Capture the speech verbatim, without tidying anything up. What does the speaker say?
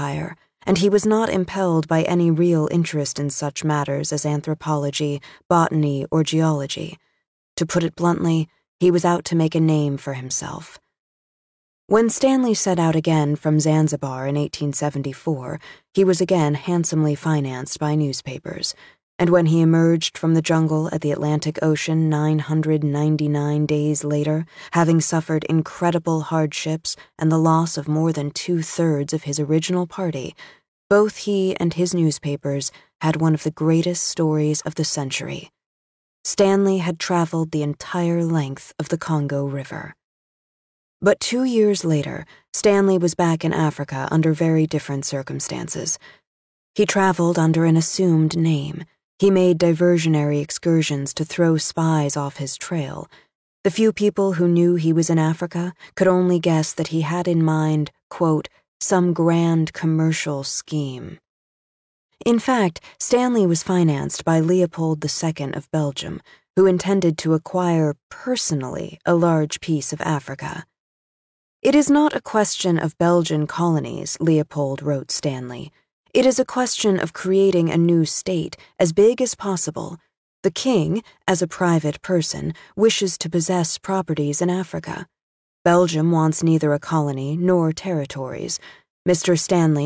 empire, and he was not impelled by any real interest in such matters as anthropology, botany, or geology. To put it bluntly, he was out to make a name for himself. When Stanley set out again from Zanzibar in eighteen seventy-four, he was again handsomely financed by newspapers, and when he emerged from the jungle at the Atlantic Ocean nine hundred ninety-nine days later, having suffered incredible hardships and the loss of more than two-thirds of his original party, both he and his newspapers had one of the greatest stories of the century. Stanley had traveled the entire length of the Congo River. But two years later, Stanley was back in Africa under very different circumstances. He traveled under an assumed name. He made diversionary excursions to throw spies off his trail. The few people who knew he was in Africa could only guess that he had in mind, quote, some grand commercial scheme. In fact, Stanley was financed by Leopold the Second of Belgium, who intended to acquire personally a large piece of Africa. It is not a question of Belgian colonies, Leopold wrote Stanley. It is a question of creating a new state as big as possible. The king, as a private person, wishes to possess properties in Africa. Belgium wants neither a colony nor territories. Mister Stanley